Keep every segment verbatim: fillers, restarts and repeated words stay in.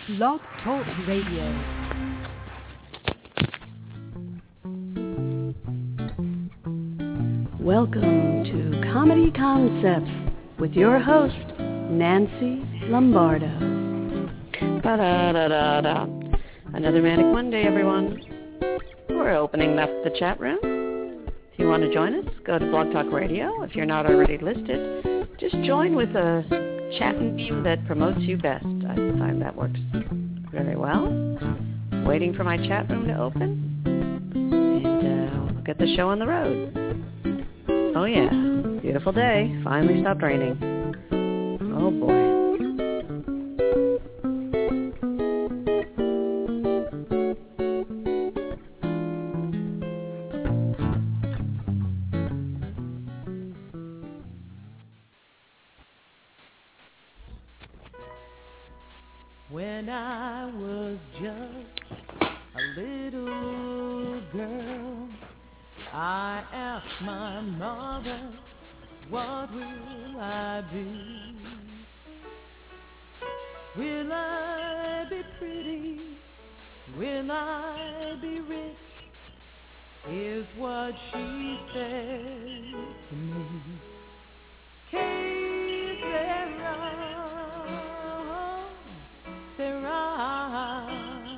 Blog Talk Radio. Welcome to Comedy Concepts with your host, Nancy Lombardo. Ba-da-da-da-da. Another Manic Monday, everyone. We're opening up the chat room. If you want to join us, go to Blog Talk Radio. If you're not already listed, just join with a chat name that promotes you best. I find that works very well. Waiting for my chat room to open, and uh, we'll get the show on the road. Oh yeah, beautiful day. Finally stopped raining. Oh boy. When I was just a little girl, I asked my mother, what will I be? Will I be pretty? Will I be rich? Is what she said to me. Hey, Sarah, Sarah,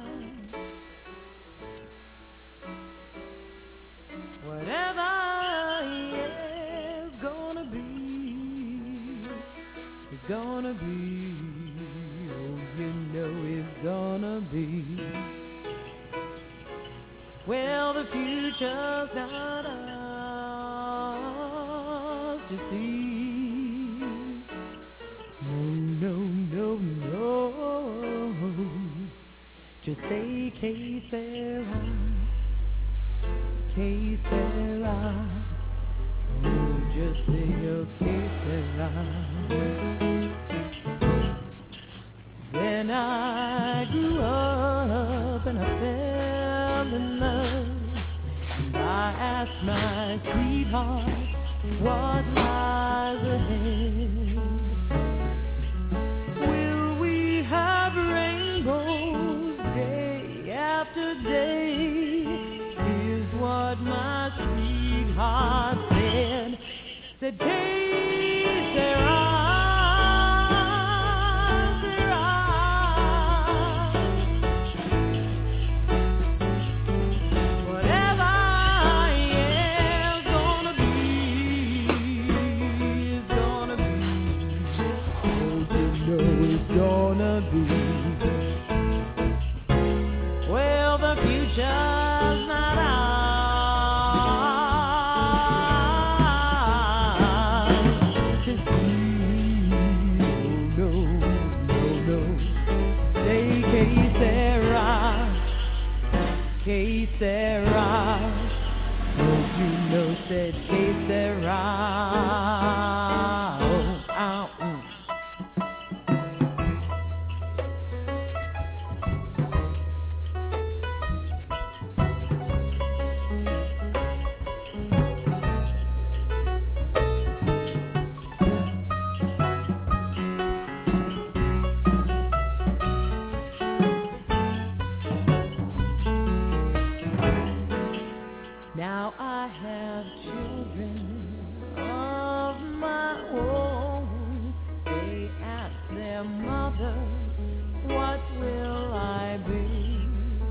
whatever is gonna be, it's gonna be, oh, you know it's gonna be. Well, the future's not ours to see. No, no, no, no. Just say, K Sarah, K Sarah. Oh, just say, oh, K Sarah. When I grew up and I fell in love, and I asked my sweetheart, what lies ahead? Will we have rainbows day after day? Is what my sweetheart said. Said, hey, Sarah. Gonna be. Well, the future's not ours to see. No, no, no. Say, K Sarah, K Sarah. Oh, you know, said K Sarah. Oh, ow, mm. Now I have children of my own. They ask their mother, what will I be?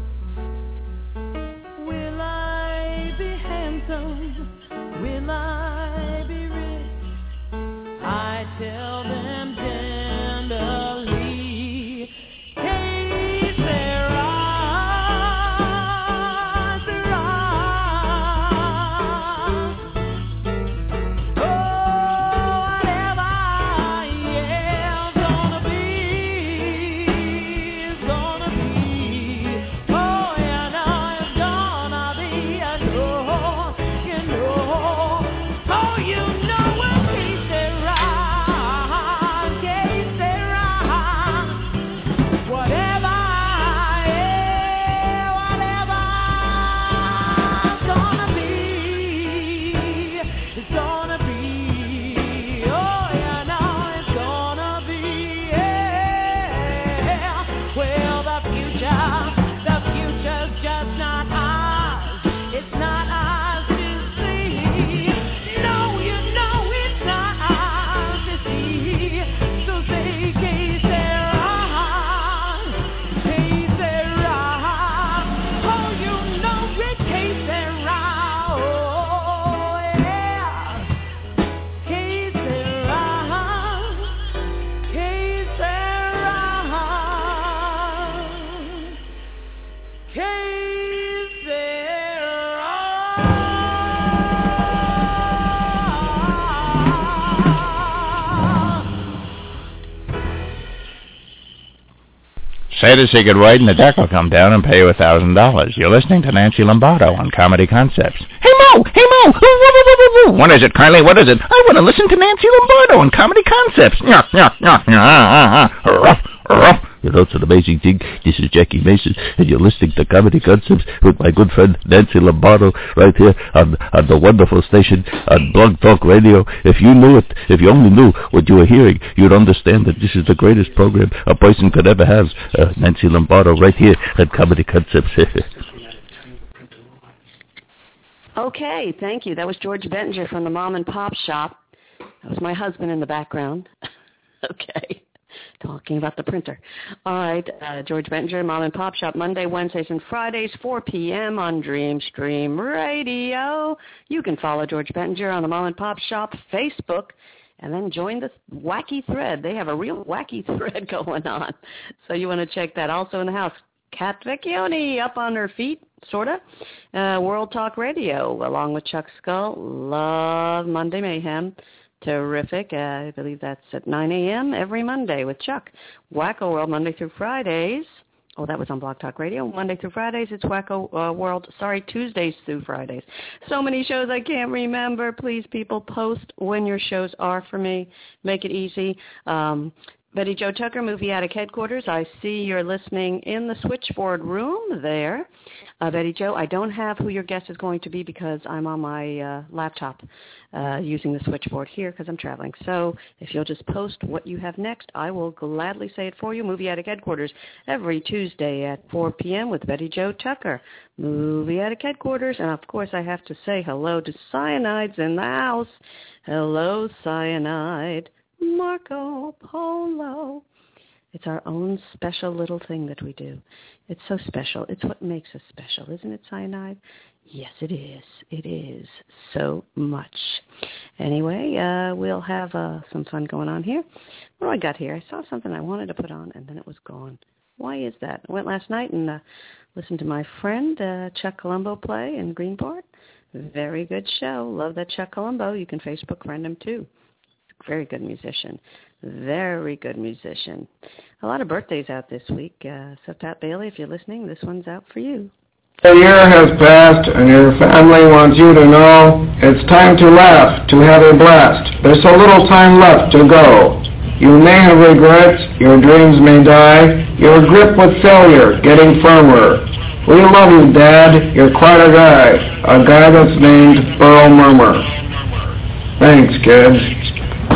Will I be handsome? Will I be rich? I tell them tenderly, hey, Sarah. You know what he said, right? Say the secret word and the deck will come down and pay you a thousand dollars. You're listening to Nancy Lombardo on Comedy Concepts. Hey, Mo! Hey, Mo! What is it, Carly? What is it? I want to listen to Nancy Lombardo on Comedy Concepts. You know, it's an amazing thing. This is Jackie Mason, and you're listening to Comedy Concepts with my good friend Nancy Lombardo right here on, on the wonderful station on Blog Talk Radio. If you knew it, if you only knew what you were hearing, you'd understand that this is the greatest program a person could ever have. Uh, Nancy Lombardo right here at Comedy Concepts. Okay, thank you. That was George Bettinger from the Mom and Pop Shop. That was my husband in the background. Okay. Talking about the printer. All right, uh, George Bettinger, Mom and Pop Shop, Monday, Wednesdays, and Fridays, four p.m. on Dreamstream Radio. You can follow George Bettinger on the Mom and Pop Shop Facebook, and then join the wacky thread. They have a real wacky thread going on, so you want to check that. Also in the house, Kat Vecchione, up on her feet, sort of. Uh, World Talk Radio, along with Chuck Skull. Love Monday Mayhem. Terrific. Uh, I believe that's at nine a.m. every Monday with Chuck. Wacko World, Monday through Fridays. Oh, that was on Blog Talk Radio. Monday through Fridays, it's Wacko uh, World. Sorry, Tuesdays through Fridays. So many shows I can't remember. Please, people, post when your shows are for me. Make it easy. Um, Betty Jo Tucker, Movie Attic Headquarters. I see you're listening in the switchboard room there. Uh, Betty Jo, I don't have who your guest is going to be because I'm on my uh, laptop uh, using the switchboard here because I'm traveling. So if you'll just post what you have next, I will gladly say it for you. Movie Attic Headquarters every Tuesday at four p.m. with Betty Jo Tucker. Movie Attic Headquarters. And, of course, I have to say hello to Cyanide's in the house. Hello, Cyanide. Marco Polo. It's our own special little thing that we do. It's so special. It's what makes us special, isn't it, Cyanide? Yes, it is. It is so much. Anyway, uh, we'll have uh, some fun going on here. What do I got here? I saw something I wanted to put on, and then it was gone. Why is that? I went last night and uh, listened to my friend uh, Chuck Colombo play in Greenport. Very good show. Love that Chuck Colombo. You can Facebook friend him, too. Very good musician. Very good musician. A lot of birthdays out this week. Uh, so, Pat Bailey, if you're listening, this one's out for you. A year has passed, and your family wants you to know it's time to laugh, to have a blast. There's so little time left to go. You may have regrets, your dreams may die, your grip with failure getting firmer. We love you, Dad. You're quite a guy, a guy that's named Burl Murmur. Thanks, kids. Oh,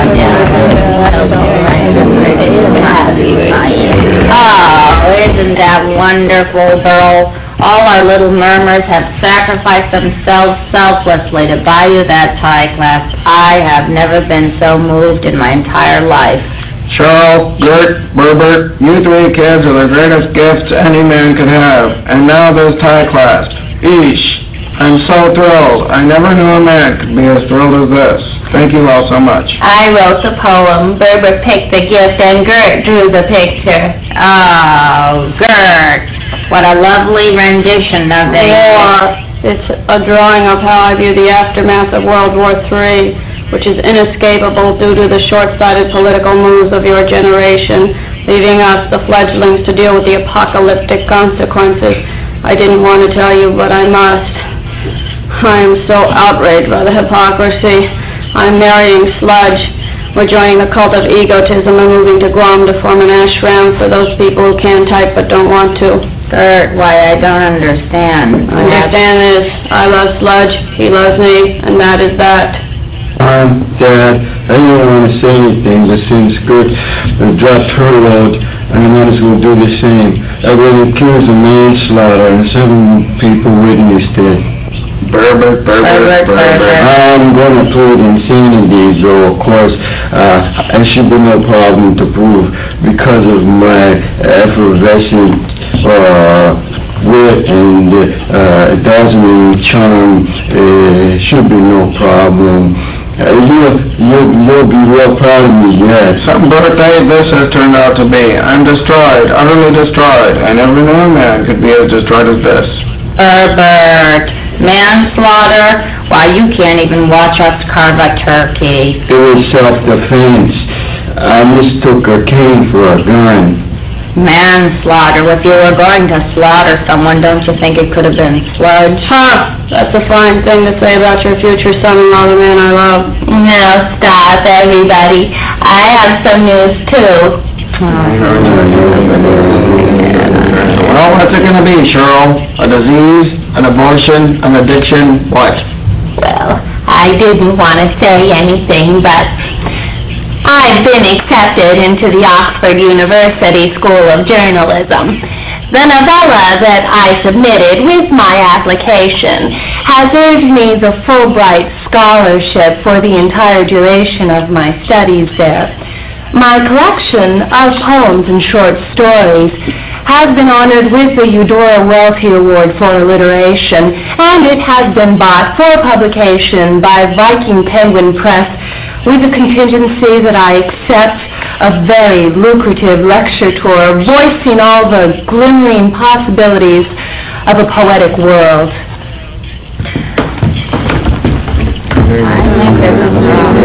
isn't that wonderful, Burl? All our little murmurs have sacrificed themselves selflessly to buy you that tie class. I have never been so moved in my entire life. Charles, Gert, Berbert, you three kids are the greatest gifts any man could have. And now this tie class. Eesh. I'm so thrilled. I never knew a man could be as thrilled as this. Thank you all so much. I wrote the poem, Berber picked the gift, and Gert drew the picture. Oh, Gert, what a lovely rendition of it. War. It's a drawing of how I view the aftermath of World War Three, which is inescapable due to the short-sighted political moves of your generation, leaving us, the fledglings, to deal with the apocalyptic consequences. I didn't want to tell you, but I must. I am so outraged by the hypocrisy. I'm marrying Sludge. We're joining the cult of egotism and moving to Guam to form an ashram for those people who can type but don't want to. Gert, why, I don't understand. Understand this. I love Sludge. He loves me, and that is that. Um, Dad, I don't want to say anything, but since Gert uh, dropped her load, I might as well do the same. I've been accused of manslaughter, and seven people witnessed it. Berber, Berber, Berber. I'm going to plead insanity, though, of course. Uh, it should be no problem to prove because of my effervescent uh, wit and uh, dazzling charm. It uh, should be no problem. Uh, you'll, you'll, you'll be real proud of me, yes. Some birthday this has turned out to be. I'm destroyed, utterly destroyed. I never knew a man could be as destroyed as this. Herbert, manslaughter? Why, you can't even watch us carve a turkey. It was self-defense. I mistook a cane for a gun. Manslaughter. If you were going to slaughter someone, don't you think it could have been sludge? Huh, that's a fine thing to say about your future son-in-law, the man I love. No, stop, everybody. I have some news, too. Well, what's it going to be, Cheryl? A disease, an abortion, an addiction, what? Well, I didn't want to say anything, but I've been accepted into the Oxford University School of Journalism. The novella that I submitted with my application has earned me the Fulbright Scholarship for the entire duration of my studies there. My collection of poems and short stories has been honored with the Eudora Welty Award for alliteration, and it has been bought for publication by Viking Penguin Press with the contingency that I accept a very lucrative lecture tour voicing all the glimmering possibilities of a poetic world. I think this is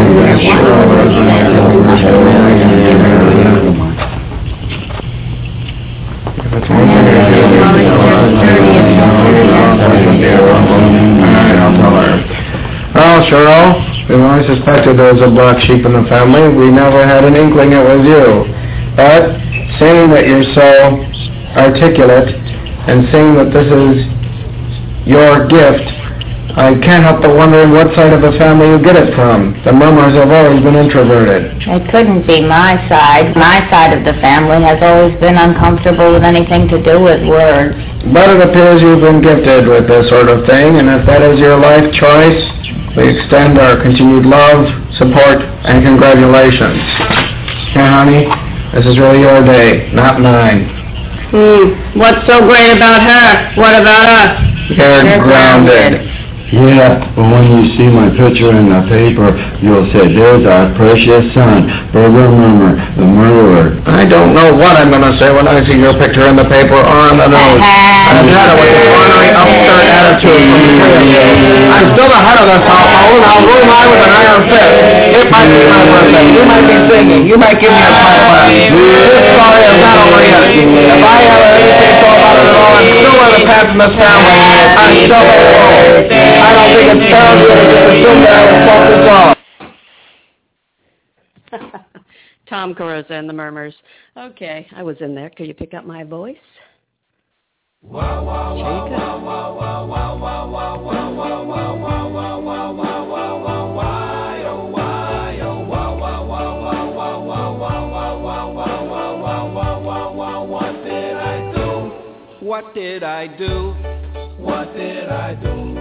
Well, Cheryl, we've always suspected there was a black sheep in the family. We never had an inkling it was you. But seeing that you're so articulate and seeing that this is your gift, I can't help but wondering what side of the family you get it from. The Murmurs have always been introverted. It couldn't be my side. My side of the family has always been uncomfortable with anything to do with words. But it appears you've been gifted with this sort of thing, and if that is your life choice, we extend our continued love, support, and congratulations. Here, honey, this is really your day, not mine. Hmm, what's so great about her? What about us? You're, You're grounded. grounded. Yeah, but when you see my picture in the paper, you'll say, there's our precious son, Burger Murmur, the murderer. I don't know what I'm going to say when I see your picture in the paper or on the news. I'm tired of the ornery, upstart attitude from the three of you. I'm still the head of this household, and I'll rule mine with an iron fist. It might be my birthday. You might be singing. You might give me a pie class. This story is not over yet. If I have anything to about it at all, I'm still one of the pets in this family. I'm still a role. I don't think it's fair to just assume that I would focus on. Tom Carosa and the Murmurs. Okay, I was in there. Could you pick up my voice? Wow, wow, wow, wow, wow, wow, wow, wow, wow, wow, wow, wow, wow, wow, wow, wow, wow, why, oh, why, oh, wow, wow, wow, wow, wow, wow, wow, wow, wow, wow, wow, wow, wow, wow, what did I do? What did I do? What did I do?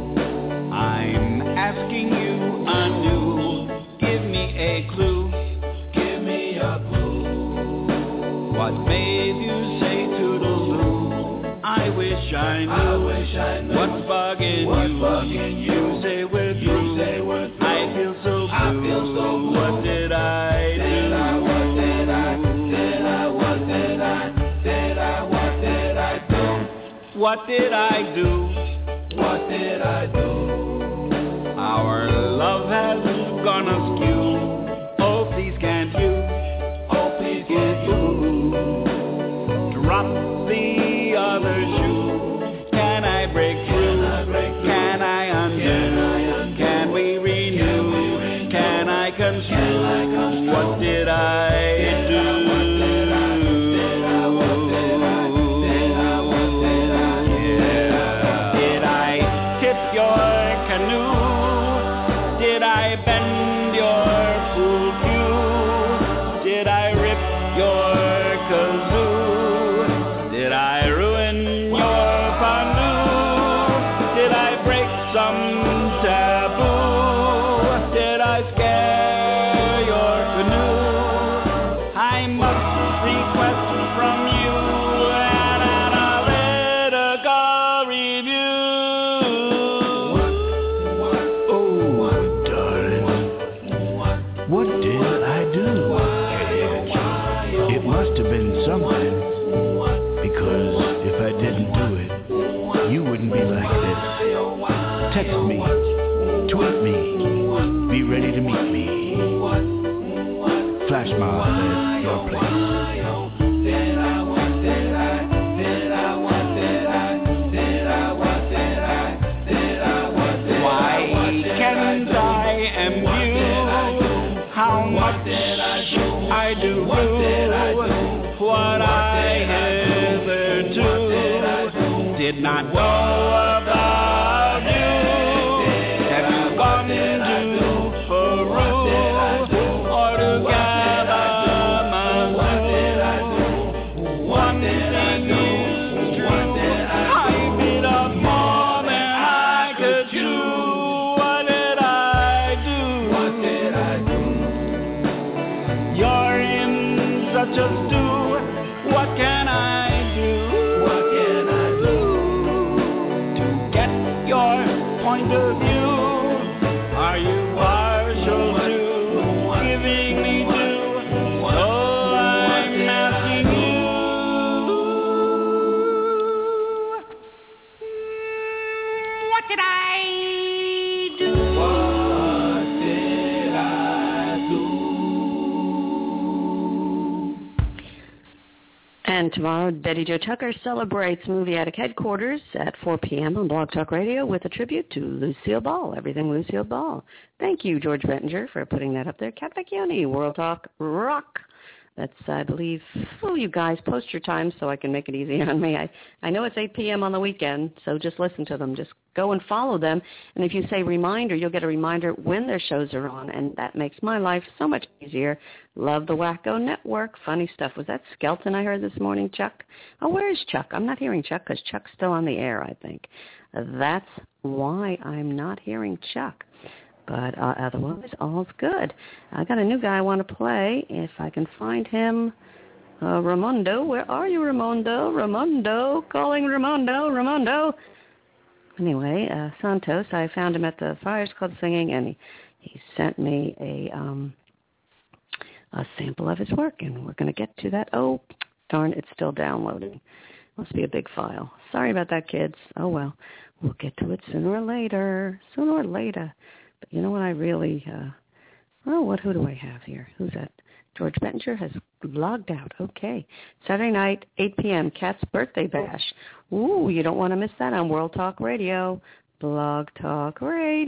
I'm asking you anew, give me a clue, give me a clue. What made you say toodaloo? I wish I knew, I wish I knew. What's bugging What's you? Bugging you? You say we're through, you say we're through. I feel so blue, I feel so blue. What did I did do? I, what did I, did I, what did I, did I, what did I do? What did I do? What did I do? Our love has gone askew. Oh, please can't you? Oh, please can't you? Drop the other shoe. Can I break through? Can I, break through? Can I undo? Can, I undo? Can we renew? Can, we renew? Can I construe? Can I construe? What did I did do? I, what did I, did I, what did I, did I, what did I, yeah. Did I tip your canoe? Did I bend your pool cue? Did I rip your kazoo? Did I ruin your fondue? Did I break some taboo? Did I scare your canoe? I must request from you an analytical review. What did I do? It must have been something, because if I didn't do it, you wouldn't be like this. Text me, tweet me, be ready to meet me. Flash mob at your place. I know about you. Have you gone to Peru or to Kalamazoo? One thing is true, I beat up more than I could chew. What did I do? What did I do? You're in such a stew. What can I do? What can I do to get your point of view? Are you partial to giving me due? So I'm asking you, what did I do? What did I do? And tomorrow, Betty Jo Tucker celebrates Movie Attic headquarters at four p.m. on Blog Talk Radio with a tribute to Lucille Ball, Everything Lucille Ball. Thank you, George Bettinger, for putting that up there. Kat Vecchione, World Talk Rock. That's, I believe, oh, you guys, post your times so I can make it easy on me. I, I know it's eight p.m. on the weekend, so just listen to them. Just go and follow them. And if you say reminder, you'll get a reminder when their shows are on, and that makes my life so much easier. Love the Wacko Network. Funny stuff. Was that Skelton I heard this morning, Chuck? Oh, where is Chuck? I'm not hearing Chuck because Chuck's still on the air, I think. That's why I'm not hearing Chuck. But uh, otherwise, all's good. I got a new guy I want to play. If I can find him, uh, Ramondo. Where are you, Ramondo? Ramondo, calling Ramondo, Ramondo. Anyway, uh, Santos, I found him at the Friars Club singing, and he, he sent me a um, a sample of his work, and we're going to get to that. Oh, darn, it's still downloading. Must be a big file. Sorry about that, kids. Oh, well, we'll get to it sooner or later, sooner or later. But you know what I really, uh, oh, what, who do I have here? Who's that? George Bettinger has logged out. Okay. Saturday night, eight p.m., Kat's Birthday Bash. Ooh, you don't want to miss that on World Talk Radio, Blog Talk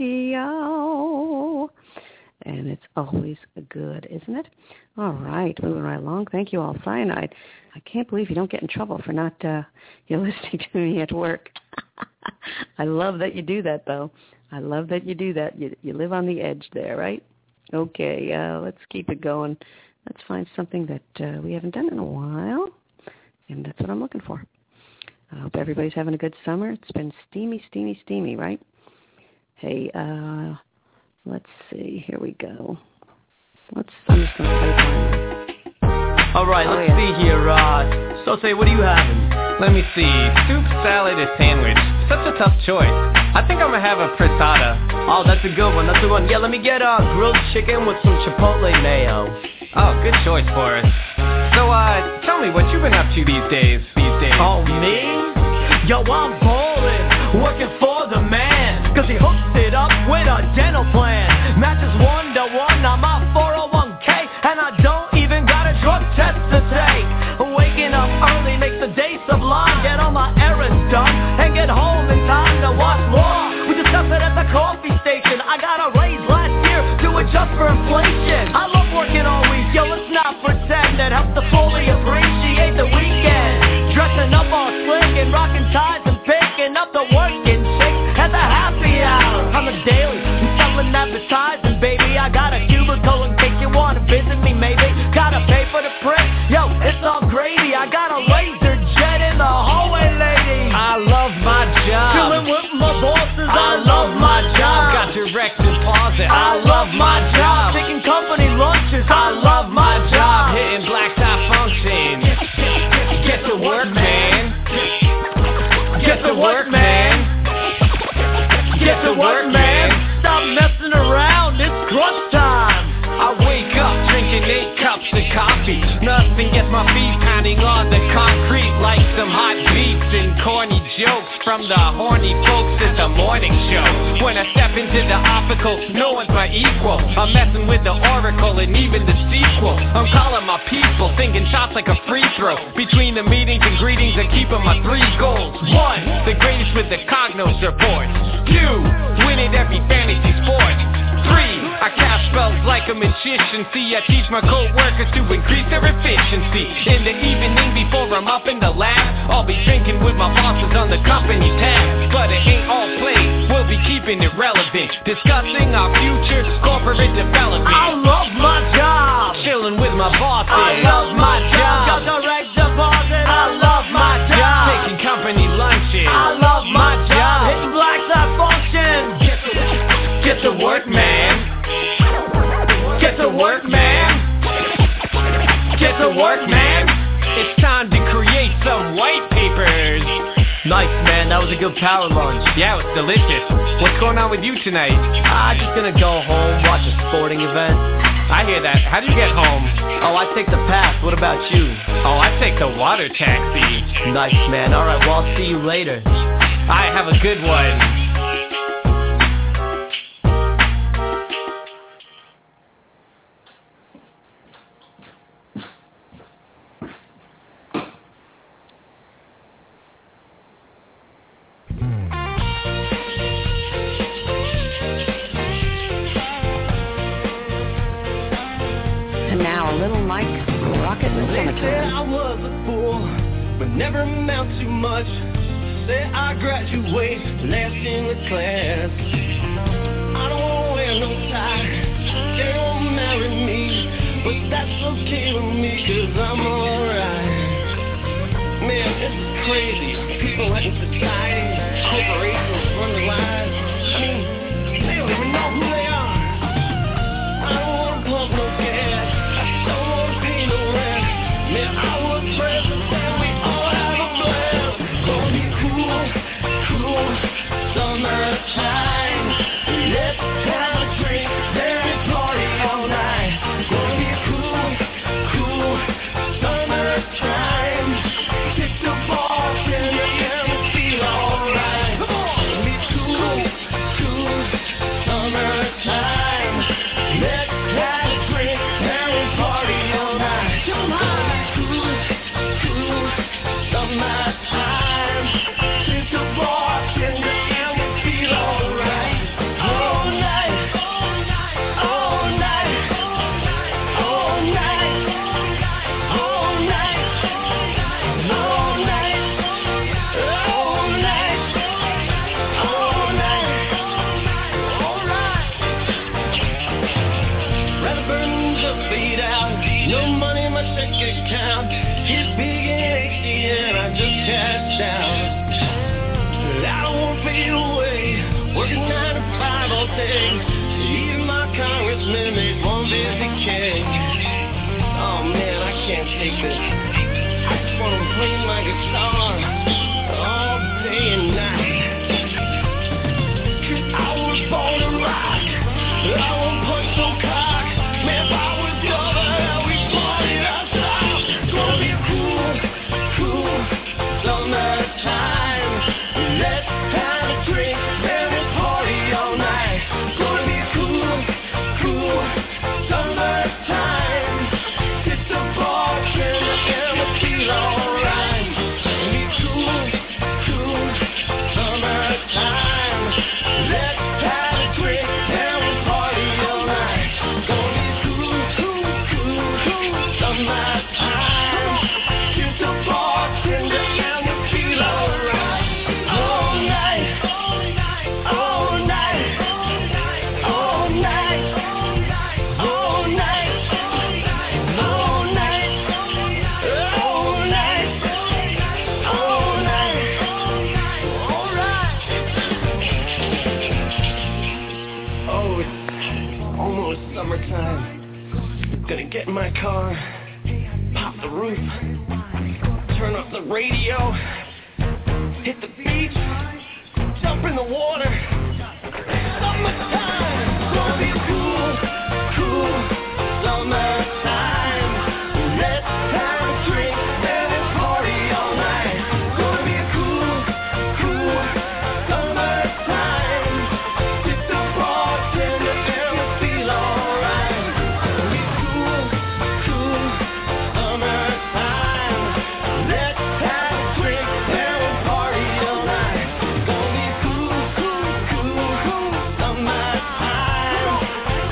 Radio. And it's always good, isn't it? All right, moving right along. Thank you all. Cyanide. I can't believe you don't get in trouble for not, uh, you're listening to me at work. I love that you do that, though. I love that you do that. You, you live on the edge there, right? Okay, uh, let's keep it going. Let's find something that uh, we haven't done in a while, and that's what I'm looking for. I hope everybody's having a good summer. It's been steamy, steamy, steamy, right? Hey, uh, let's see. Here we go. Let's see some pipeline. All right, oh, let's yeah. see here. Uh, so say, what are you having? Let me see. Soup, salad, or sandwich? Such a tough choice. I think I'm going to have a frittata. Oh, that's a good one. That's a good one. Yeah, let me get a uh, grilled chicken with some chipotle mayo. Oh, good choice, Forrest. So, uh, tell me what you've been up to these days. These days. Oh, me? Yo, I'm ballin', working for the man, cause he hooks it up with a dental plan. Matches one to one on my four oh one k, and I don't even got a drug test to take. Waking up early makes the day sublime. Get all my errands done and get home in time to watch Law. We discussed it at the coffee station. I got a raise last year to adjust for inflation. I love working all week, yo, let's not pretend. It helps to fully appreciate the weekend. Dressing up all slick and rocking ties and picking up the working chicks at the happy hour. On the daily, I'm selling advertising, baby. I got a cubicle in case you wanna visit me, maybe. Gotta pay for the print, yo, it's all gravy. I got a laser jet in the hallway, lady. I love my job. Chilling with my bosses, I, I love my job. Got direct deposit. I love my job. Taking company lunches, I love my job. Hitting blacktop function. Get to work, man. Get to work, man. Get to work, man. Stop messing around, it's crunch time. I wake up drinking eight cups of coffee. Nothing gets my feet pounding on the concrete like some hot beats and corny jokes from the horny folks at the morning show. When I step into the optical, no one's my equal. I'm messing with the oracle and even the sequel. I'm calling my people, thinking shots like a free throw. Between the meetings and greetings, I'm keeping my three goals. One, the greatest with the Cognos report. Two, winning every fantasy sport. Three, I cast spells like a magician. See, I teach my co-workers to increase their efficiency. In the evening before I'm up in the lab, I'll be drinking Chilling with my bosses on the company tab. But it ain't all play, we'll be keeping it relevant. Discussing our future, corporate development. I love my job. Chilling with my bosses. I love my job. Got direct deposit. I love my job. Taking company lunches. I love my job. Hitting black side function. Get to work, man. Get to work, man. Get to work, man. It's time to create some white papers. Nice, man. That was a good power lunch. Yeah, it was delicious. What's going on with you tonight? I'm just gonna go home, watch a sporting event. I hear that. How do you get home? Oh, I take the path. What about you? Oh, I take the water taxi. Nice, man. All right, well, I'll see you later. I have a good one. Never amount to much. Say I graduate last in the class. I don't wanna wear no tie. They won't marry me, but that's okay with me, cause I'm alright. Man, it's crazy. People in society, corporations run their lives. I mean, they don't even know who they are. I don't wanna pump no gas. I don't wanna pay no rent. Man, I was present and we all have a blast. Gonna be cool, cool, summertime. Let's have a drink, then party all night. Gonna be cool, cool, summertime. Kick the ball in the air and feel alright. Gonna be cool, cool, summertime. Let's have a drink, then party all night. Come on. Summertime, kick the ball in the air and feel alright. All night, all night, all night, all night, all night, all night, all night, alright. Rather burn the beat out. No money in my check account. It's big and hasty and I just cashed out. I don't wanna fade away, working nine to five all day. Even my congressman made one busy king. Oh man, I can't take this. I just wanna play my guitar all day and night. I was born to rock. I won't punch no cock. Man, if I was younger, how we party outside. Gonna be cool, cool, summertime. Let's have a drink, and we party all night. Gonna be cool, cool, summertime. Hit the bar, and the air will feel alright. Gonna be cool, cool, summertime. Let's have a drink, and we party all night. Gonna be cool, cool, cool, cool, summertime. Hit the bar, and the air will feel alright. All night, all night, all night, all night, all night, all night, all night, alright. Oh, it's almost summertime. Gonna get in my car, pop the roof, turn up the radio, hit the beach, jump in the water. Summertime, gonna be cool, cool, summertime. Let's have a drink and party all night. Gonna be cool, cool, summertime. Hit the bar, and the air will feel alright. Gonna be cool, cool, summertime. Let's have a drink and party all night. Gonna be cool, cool, cool, summertime.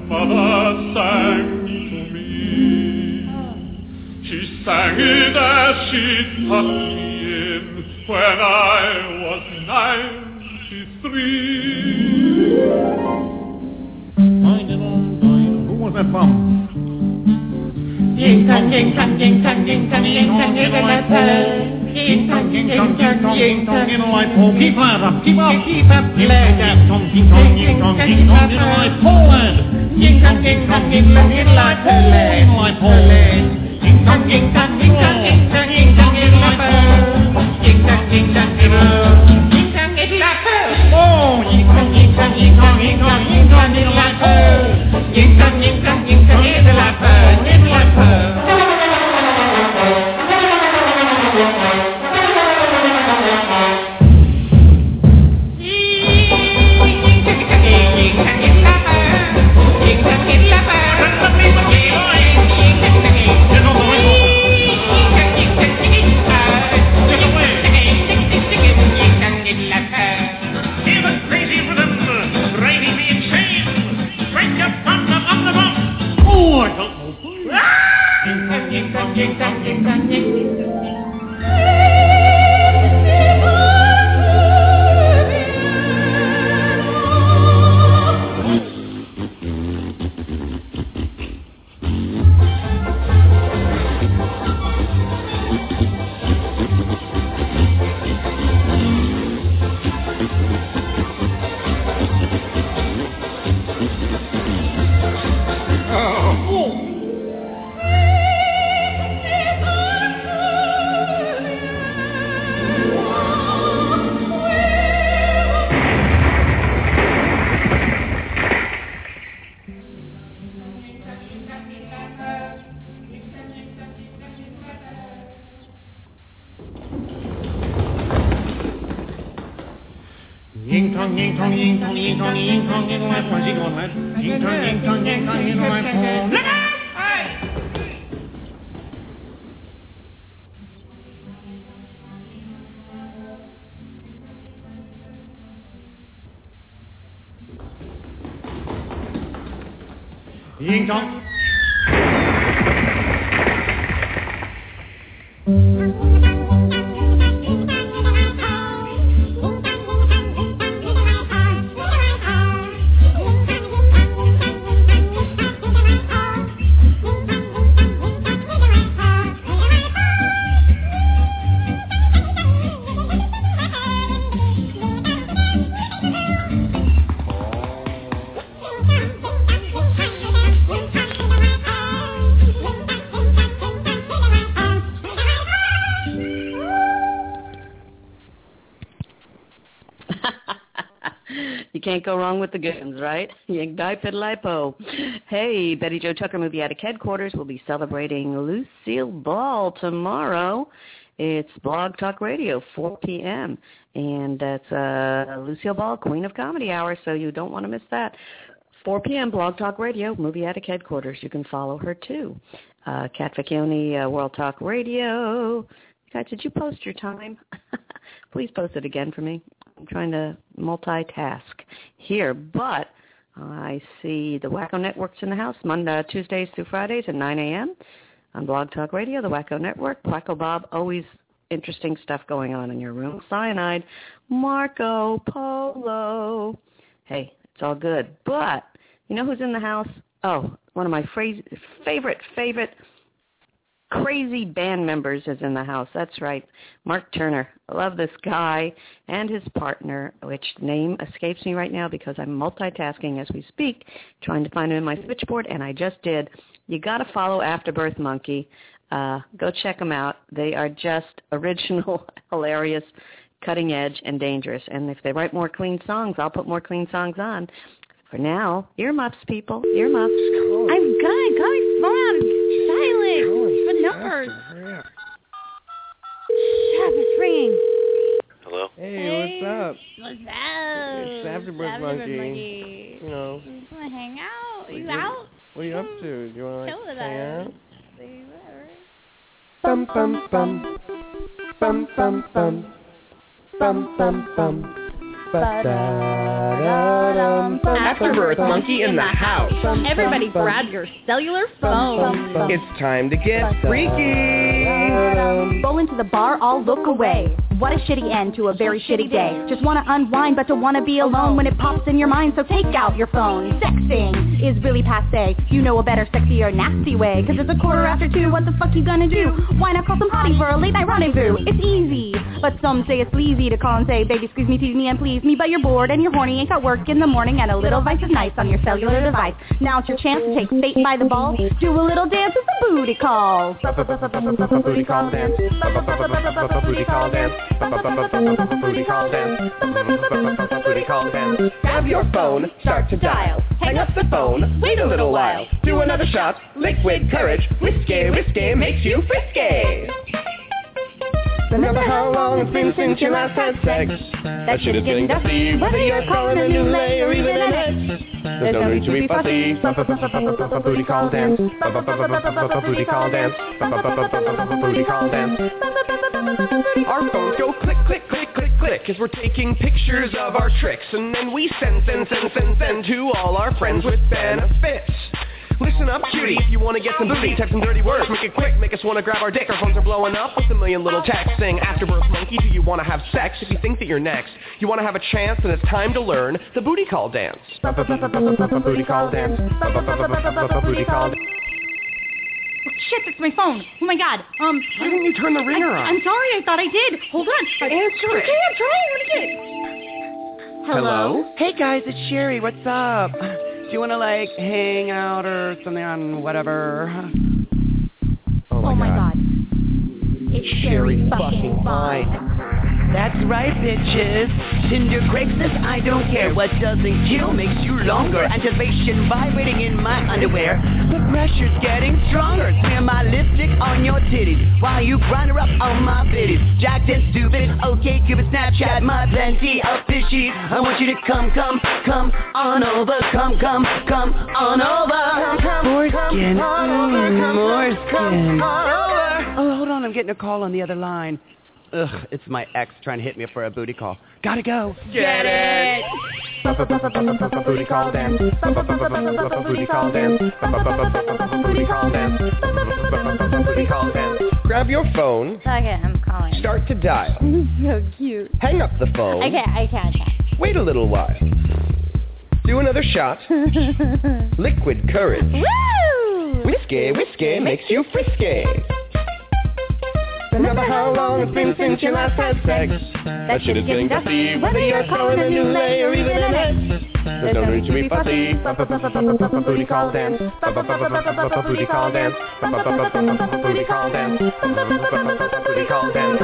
mother sang to me. She sang it as she tucked me in when I was ninety-three. Who was that from? Ying tang, ying tang, ying tang, ying tang, ying tang, ying tang, ying tang, ying tang, ying tang, ying tang. Keep on up, keep up, keep up, leg up, tong, ting tong, ying tong, ting tong, in like Poland. Ying tang, ying tang, ying tang, in like Poland, in like Poland. Ying tang, ying tang, ying tang, ying tang, ying tang, in like Poland. Ying tang, ying tang, ying tang, in like Poland. Oh, ying tang, ying tang, ying tang, ying tang, ying tang, in like Poland. Ying tang, ying tang, ying tang, in like Poland, in like Poland. Ying tong. Can't go wrong with the goons, right? Ying die piddly po. Hey, Betty Jo Tucker Movie Attic Headquarters will be celebrating Lucille Ball tomorrow. It's Blog Talk Radio, four p.m. And that's uh, Lucille Ball, Queen of Comedy Hour, so you don't want to miss that. four p.m. Blog Talk Radio, Movie Attic Headquarters. You can follow her, too. Uh, Kat Vecchione, uh, World Talk Radio. Guys, did you post your time? Please post it again for me. I'm trying to multitask here, but I see the Wacko Network's in the house, Monday, Tuesdays through Fridays at nine a.m. on Blog Talk Radio, the Wacko Network. Wacko Bob, always interesting stuff going on in your room. Cyanide, Marco Polo. Hey, it's all good. But you know who's in the house? Oh, one of my phrase, favorite, favorite crazy band members is in the house. That's right, Mark Turner. I love this guy and his partner, which name escapes me right now because I'm multitasking as we speak, trying to find him in my switchboard, and I just did. You got to follow Afterbirth Monkey. Uh, go check them out. They are just original, hilarious, cutting edge, and dangerous. And if they write more clean songs, I'll put more clean songs on. For now, earmuffs, people, earmuffs. Oh. I'm good. Guys, phone out. Silent. The numbers. Shut up, it's ringing. Hello? Hey, hey, what's up? What's up? It's Afterbirth Monkey. Monkey. You know. You just want to hang out? Are you you, out? What are you up to? Do you want to like, hang out? Bum bum bum. Bum bum bum. Bum bum bum. Afterbirth Monkey in the house. Everybody grab your cellular phone. It's time to get freaky. Roll into the bar, all look away. What a shitty end to a very shitty day. Just wanna unwind, but don't wanna be alone when it pops in your mind, so take out your phone. Sexting is really passe. You know a better, sexier, nasty way. Cause it's a quarter after two, what the fuck you gonna do? Why not call somebody for a late night rendezvous? It's easy, but some say it's sleazy to call and say, baby, squeeze me, tease me, and please me. But you're bored and you're horny, ain't got work in the morning, and a little vice is nice on your cellular device. Now it's your chance to take fate by the balls. Do a little dance with the booty calls. Booty call dance. Booty call dance. Booty call dance. Booty call dance. Grab your phone, start to dial. Hang up the phone, wait a little while. Do another shot, liquid courage. Whiskey, whiskey makes you frisky. Remember how long it's been since you last had sex? That shit is getting dusty, whether you're calling a new lay or even an ex. There's no need to be fussy. Booty call dance. Booty call dance. Booty call dance. Our phones go click, click, click, click, click as we're taking pictures of our tricks, and then we send, send, send, send, send to all our friends with benefits. Listen up, cutie, if you want to get some booty, text some dirty words, make it quick, make us want to grab our dick. Our phones are blowing up with a million little texts saying, Afterbirth Monkey, do you want to have sex? If you think that you're next, you want to have a chance, and it's time to learn the booty call dance. Booty call dance. Booty call dance. Shit, it's my phone. Oh my god. Um, why didn't you turn the ringer I, on? I'm sorry, I thought I did. Hold on. Answer it. Okay, I'm trying. What is it? Hello? Hey guys, it's Sherry. What's up? Do you want to like hang out or something on whatever? Oh my, oh my god. god. It's Sherry fucking fine. That's right, bitches. Tinder, Craigslist, I don't care. What doesn't kill makes you longer. Anticipation vibrating in my underwear. The pressure's getting stronger. Smear my lipstick on your titties while you grind her up on my bitties. Jacked and stupid, okay, Cupid, Snapchat, my plenty of fishies. I want you to come, come, come on over. Come, come, come on over. More skin, mm, more skin. Oh, hold on, I'm getting a call on the other line. Ugh, it's my ex trying to hit me for a booty call. Gotta go. Get it! Booty call dance. Booty call dance. Booty call dance. Booty call dance. Grab your phone. Okay, I'm calling. Start to dial. So cute. Hang up the phone. I can't, I can't, I can't. Wait a little while. Do another shot. Liquid courage. Woo! Whiskey, whiskey makes you frisky. Remember how long it's been since you last had sex? That shit is getting dusty, whether you're calling a new lay or even an ex. There's no need to be fussy. Booty call dance. Booty call dance. Booty call dance. Booty call dance.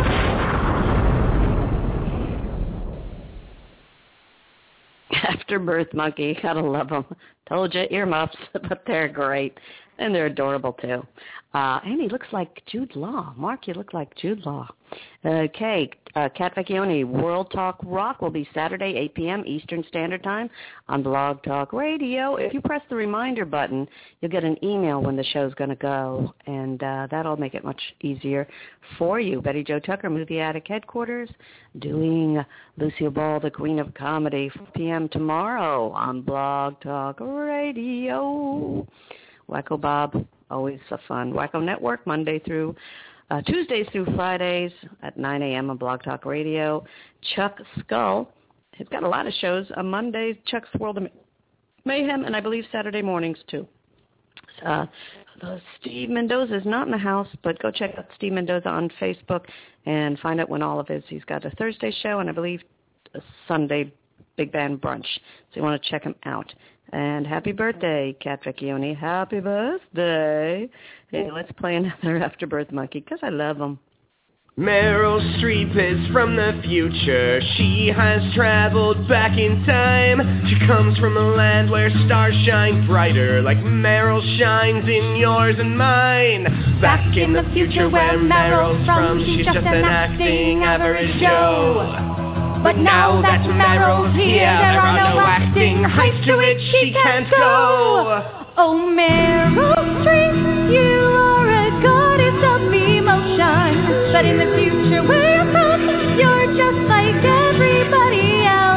Afterbirth Monkey, gotta love them. Told you, earmuffs, but they're great. And they're adorable, too. Uh, and he looks like Jude Law. Mark, you look like Jude Law. Okay, uh, Kat Vecchione, World Talk Rock will be Saturday, eight p.m. Eastern Standard Time on Blog Talk Radio. If you press the reminder button, you'll get an email when the show's going to go, and uh, that'll make it much easier for you. Betty Jo Tucker, Movie Attic Headquarters, doing Lucille Ball, the Queen of Comedy, four p.m. tomorrow on Blog Talk Radio. Wacko Bob, always a fun. Wacko Network, Monday through uh, Tuesdays through Fridays at nine a.m. on Blog Talk Radio. Chuck Skull, he's got a lot of shows on Mondays. Chuck's World of Mayhem, and I believe Saturday mornings too. Uh, Steve Mendoza is not in the house, but go check out Steve Mendoza on Facebook and find out when all of his. He's got a Thursday show and I believe a Sunday Big Band Brunch. So you want to check him out. And happy birthday, Kat Vecchione. Happy birthday. Hey, let's play another Afterbirth Monkey because I love them. Meryl Streep is from the future. She has traveled back in time. She comes from a land where stars shine brighter, like Meryl shines in yours and mine. Back in the future where Meryl's from, she's just an acting average Joe. But now that Meryl's here, there are no acting heights to which she can't go. Oh, Meryl Streep, you are a goddess of emotion. But in the future where you're from, you're just like everybody else.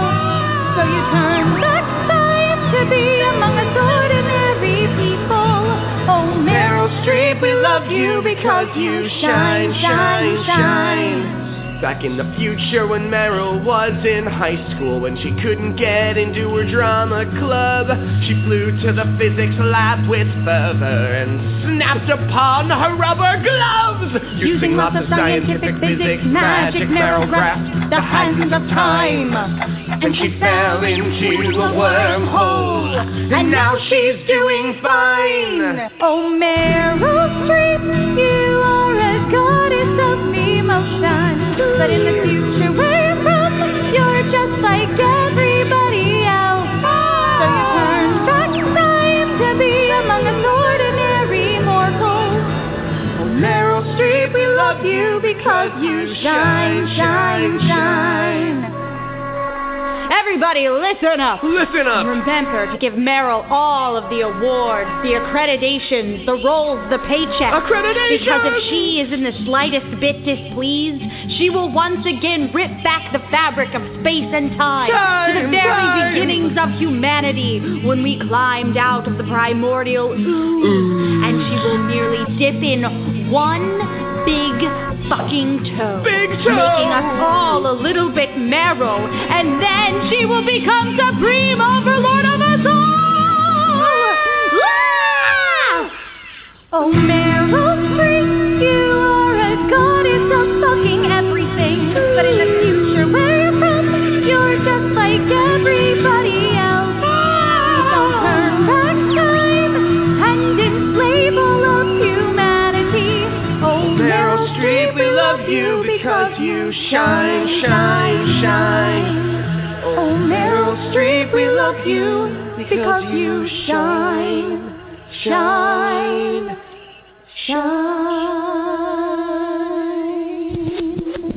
love you because you shine, shine, shine. Back in the future when Meryl was in high school, when she couldn't get into her drama club, she flew to the physics lab with fervor and snapped upon her rubber gloves. Using lots of scientific physics, magic, Meryl grasped the hands of time, and she fell into a wormhole, and now she's doing fine. Oh, Meryl Streep, you are a goddess of emotion. But in the future where you're from, you're just like everybody else. So you turn back time to be among us ordinary mortals. Oh, Meryl Streep, we love you because you shine, shine, shine. Everybody listen up. Listen up. Remember to give Meryl all of the awards, the accreditations, the roles, the paychecks. Accreditation! Because if she is in the slightest bit displeased, she will once again rip back the fabric of space and time, time to the very time. beginnings of humanity, when we climbed out of the primordial ooze, ooze. And she will merely dip in one big fucking toe, big toe, making us all a little bit Meryl, and then she will become supreme overlord of us all. Ah! Oh, Meryl Streep, you are a goddess of fucking everything, but in the future where you're from, you're just like everybody else. Please don't turn back time and enslave all of humanity. Oh, Meryl Streep, we love you because you shine, shine, shine. Oh, Meryl Streep, we love you because you shine, shine, shine.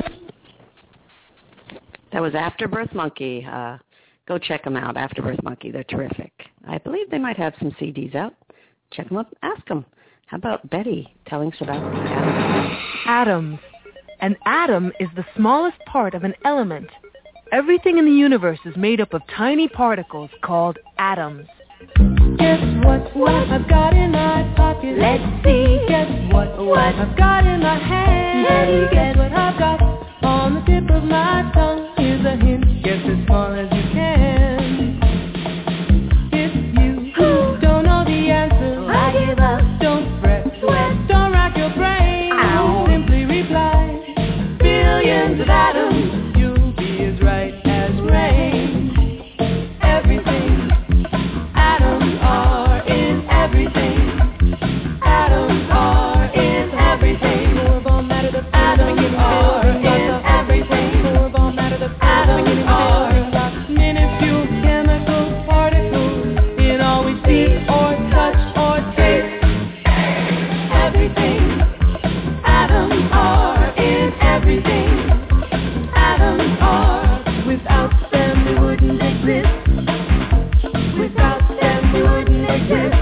That was Afterbirth Monkey. Uh, go check them out, Afterbirth Monkey. They're terrific. I believe they might have some C Ds out. Check them up, ask them. How about Betty telling us about atoms? Atoms. An atom is the smallest part of an element. Everything in the universe is made up of tiny particles called atoms. Guess what, what I've got in my pocket? Let's see. Guess what, what I've got in my hand? Hey, guess what I've got on the tip of my tongue? Here's a hint, guess as small as you can. If you don't know the answer, I give up. Don't fret, Sweat. don't rack your brain. Ow. Simply reply, billions of atoms. You'll be as right as rain. Everything, atoms are in everything. Atoms are in everything. More bomb matter, the atoms are in everything. More bomb matter, the atoms are minuscule chemical particles in all we see or touch or taste. Everything, atoms are in everything. Atoms are. Without them we wouldn't exist. Without them we wouldn't exist.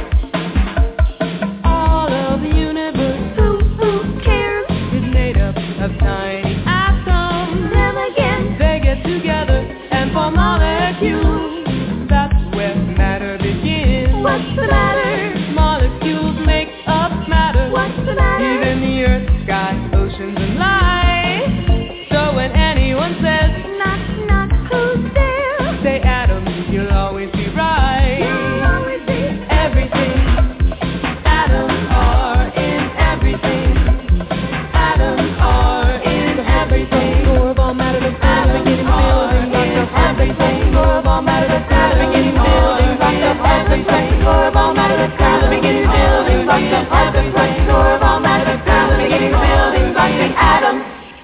All of the universe, who, who cares, is made up of tiny atoms. Them again. They get together and form molecules. That's where matter begins. What's the matter? Molecules make up matter. What's the matter? Even the earth, sky, oceans, and light. So when anyone says, knock, knock, who's there? say atoms, you'll always be right. You'll always be Everything, atoms are in everything. Atoms are in everything. Core of all matter, the atoms beginning building blocks of everything. Core of all matter, the atoms beginning building blocks of everything. Core of all matter, the atoms beginning building blocks of everything. Core of all matter, the atoms beginning building blocks of atoms.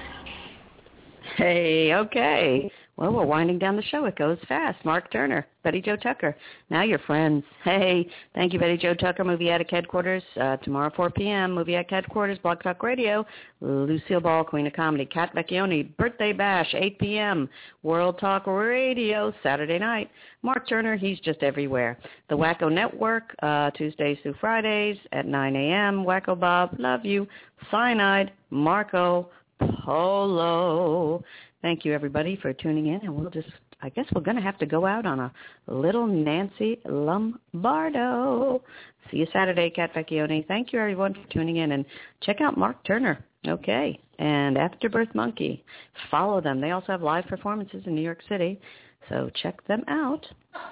Hey, okay. Well, we're winding down the show. It goes fast. Mark Turner, Betty Jo Tucker. Now you're friends. Hey, thank you, Betty Jo Tucker, Movie Attic Headquarters. Uh, tomorrow, four p.m., Movie Attic Headquarters, Blog Talk Radio. Lucille Ball, Queen of Comedy. Kat Vecchione, Birthday Bash, eight p.m., World Talk Radio, Saturday night. Mark Turner, he's just everywhere. The Wacko Network, uh, Tuesdays through Fridays at nine a.m. Wacko Bob, love you. Cyanide, Marco Polo. Thank you, everybody, for tuning in, and we'll just I guess we're going to have to go out on a little Nancy Lombardo. See you Saturday, Kat Vecchione. Thank you, everyone, for tuning in. And check out Mark Turner. Okay. And Afterbirth Monkey. Follow them. They also have live performances in New York City. So check them out.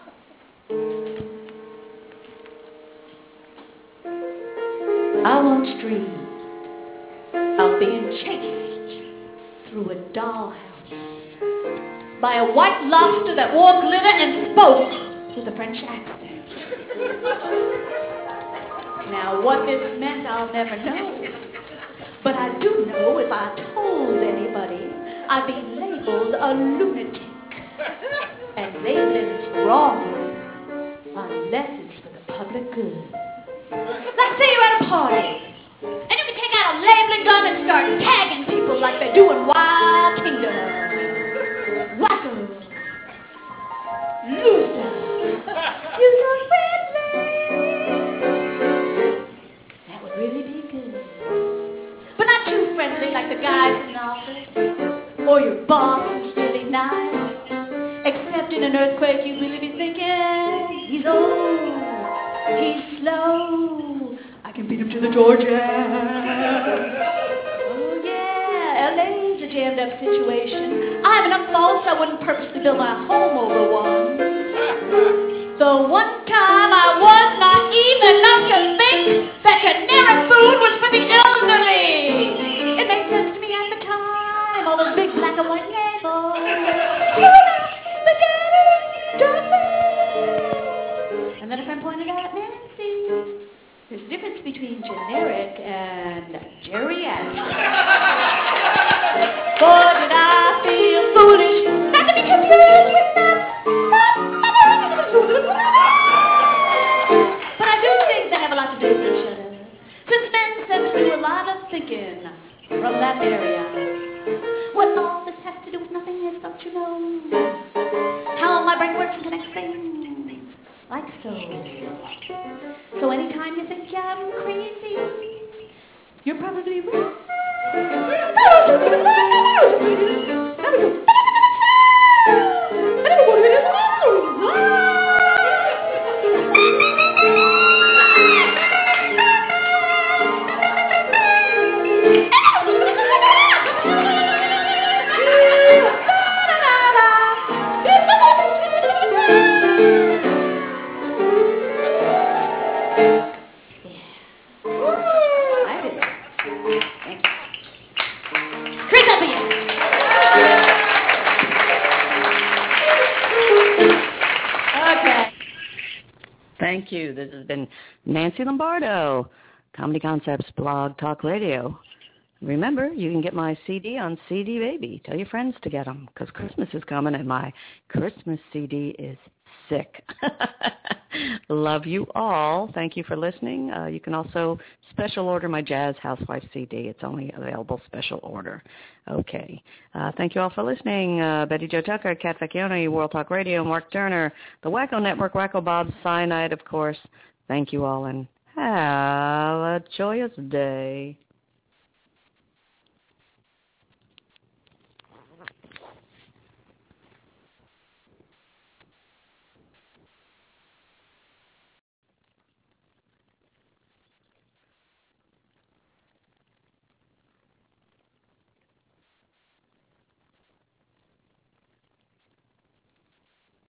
I once dreamed of being chased through a dollhouse by a white lobster that wore glitter and spoke with a French accent. Now, what this meant, I'll never know. But I do know if I told anybody, I'd be labeled a lunatic. And labeling's wrong unless it's for the public good. Let's say you're at a party, and you can take out a labeling gun and start tagging people like they do in Wild Kingdom. Wacko, loser, you're so friendly. That would really be good. But not too friendly like the guys in the office, or your boss who's really nice. Except in an earthquake, you'd really be thinking, he's old, he's slow, I can beat him to the Georgia. Oh yeah, L A's a jammed up situation. I have enough faults I wouldn't purposely build my home over one. The one time I was naive enough to think that generic food was for the elderly. It made sense to me at the time, all those big black and white labels. And then a friend pointed out, Nancy, there's a difference between generic and geriatric. Boy, did I feel foolish not to be confused with them. But I do think they have a lot to do with each other. Since men sense to do a lot of thinking from that area. What all this has to do with nothing is, don't you know? How my brain works and connects things. Like so. So anytime you think I'm crazy, you're probably right. Thank you. This has been Nancy Lombardo, Comedy Concepts Blog Talk Radio. Remember, you can get my C D on C D Baby. Tell your friends to get them, because Christmas is coming, and my Christmas C D is sick. Love you all. Thank you for listening. Uh, you can also special order my Jazz Housewife C D. It's only available special order. Okay. Uh, thank you all for listening. Uh, Betty Jo Tucker, Kat Vecchione, World Talk Radio, Mark Turner, the Wacko Network, Wacko Bob, Cyanide, of course. Thank you all, and have a joyous day.